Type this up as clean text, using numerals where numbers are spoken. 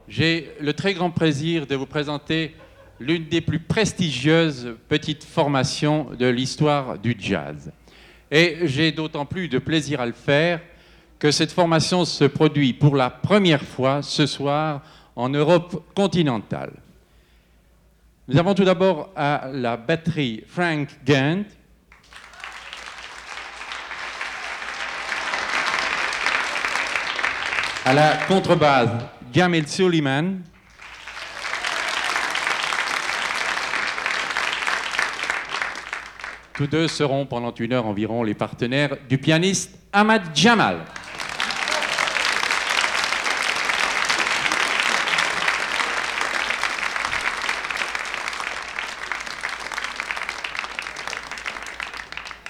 J'ai le très grand plaisir de vous présenter l'une des plus prestigieuses petites formations de l'histoire du jazz. Et j'ai d'autant plus de plaisir à le faire que cette formation se produit pour la première fois ce soir en Europe continentale. Nous avons tout d'abord à la batterie Frank Gant, à la contrebasse Jamil Suleiman, tous deux seront pendant une heure environ les partenaires du pianiste Ahmad Jamal.